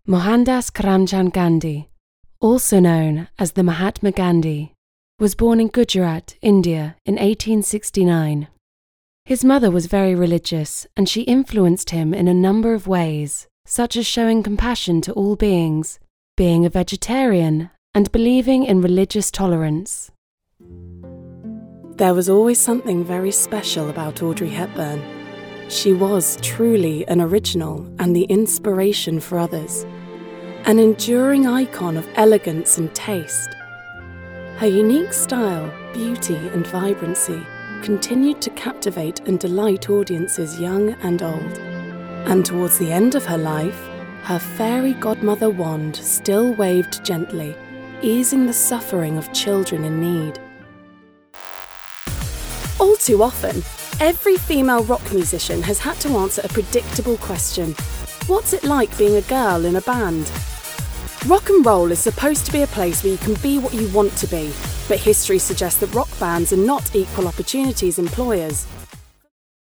Mohandas Karamchand Gandhi, also known as the Mahatma Gandhi, was born in Gujarat, India in 1869. His mother was very religious and she influenced him in a number of ways, such as showing compassion to all beings, being a vegetarian, and believing in religious tolerance. There was always something very special about Audrey Hepburn. She was truly an original and the inspiration for others, an enduring icon of elegance and taste. Her unique style, beauty and vibrancy continued to captivate and delight audiences young and old. And towards the end of her life, her fairy godmother wand still waved gently, easing the suffering of children in need. All too often, every female rock musician has had to answer a predictable question. What's it like being a girl in a band? Rock and roll is supposed to be a place where you can be what you want to be, but history suggests that rock bands are not equal opportunities employers.